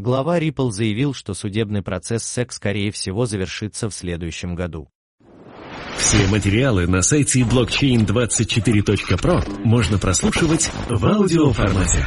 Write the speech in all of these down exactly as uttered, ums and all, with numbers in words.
Глава Ripple заявил, что судебный процесс сэк скорее всего завершится в следующем году. Все материалы на сайте блокчейн двадцать четыре точка про можно прослушивать в аудиоформате.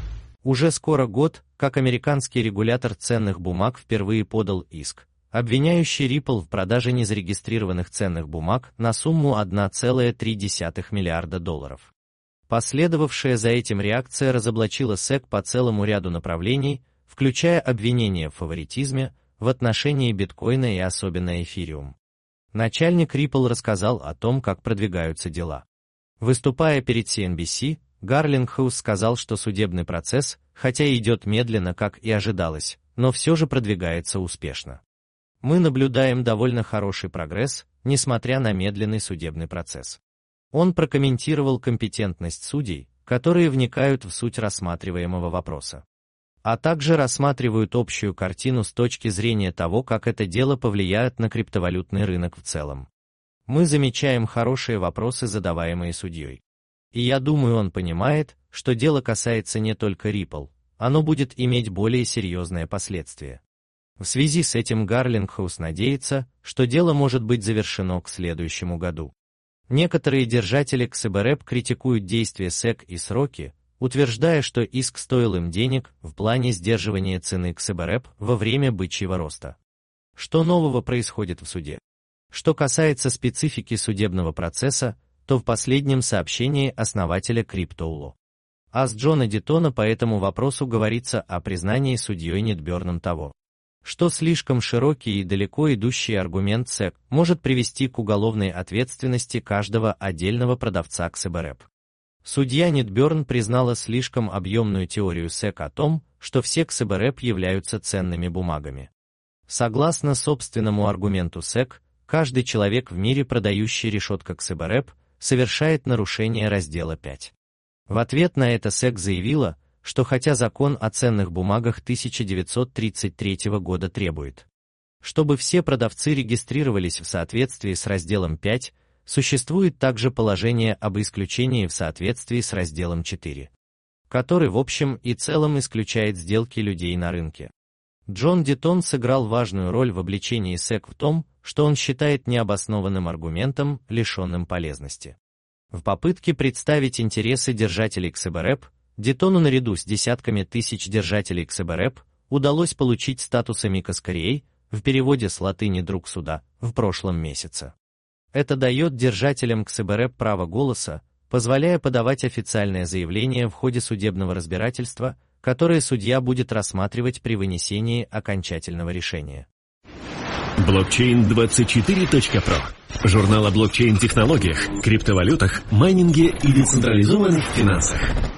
Уже скоро год, как американский регулятор ценных бумаг впервые подал иск, обвиняющий Ripple в продаже незарегистрированных ценных бумаг на сумму одна целая три десятых миллиарда долларов. Последовавшая за этим реакция разоблачила сэк по целому ряду направлений, включая обвинения в фаворитизме в отношении биткоина и особенно эфириум. Начальник Ripple рассказал о том, как продвигаются дела. Выступая перед си эн би си, Гарлингхаус сказал, что судебный процесс, хотя и идет медленно, как и ожидалось, но все же продвигается успешно. Мы наблюдаем довольно хороший прогресс, несмотря на медленный судебный процесс. Он прокомментировал компетентность судей, которые вникают в суть рассматриваемого вопроса, а также рассматривают общую картину с точки зрения того, как это дело повлияет на криптовалютный рынок в целом. Мы замечаем хорошие вопросы, задаваемые судьей. И я думаю, он понимает, что дело касается не только Ripple, оно будет иметь более серьезные последствия. В связи с этим Гарлингхаус надеется, что дело может быть завершено к следующему году. Некоторые держатели икс би эр и пи критикуют действия сэк и сроки, утверждая, что иск стоил им денег в плане сдерживания цены икс би эр и пи во время бычьего роста. Что нового происходит в суде? Что касается специфики судебного процесса, то в последнем сообщении основателя CryptoLaw Ас Джона Дитона по этому вопросу говорится о признании судьей Нидберном того, что слишком широкий и далеко идущий аргумент сэк может привести к уголовной ответственности каждого отдельного продавца икс би эр и пи. Судья Нидберн признала слишком объемную теорию сэк о том, что все икс би эр и пи являются ценными бумагами. Согласно собственному аргументу сэк, каждый человек в мире, продающий решетка икс би эр и пи, совершает нарушение раздела пять. В ответ на это сэк заявила, что хотя закон о ценных бумагах тысяча девятьсот тридцать третьего года требует, чтобы все продавцы регистрировались в соответствии с разделом пять, существует также положение об исключении в соответствии с разделом четыре, который в общем и целом исключает сделки людей на рынке. Джон Дитон сыграл важную роль в обличении сэк в том, что он считает необоснованным аргументом, лишенным полезности. В попытке представить интересы держателей икс би эр и пи, Дитону наряду с десятками тысяч держателей икс би эр и пи удалось получить статус amicus curiae, в переводе с латыни «друг суда», в прошлом месяце. Это дает держателям икс би эр и пи право голоса, позволяя подавать официальное заявление в ходе судебного разбирательства, которое судья будет рассматривать при вынесении окончательного решения. блокчейн двадцать четыре точка про. Журнал о блокчейн-технологиях, криптовалютах, майнинге и децентрализованных финансах.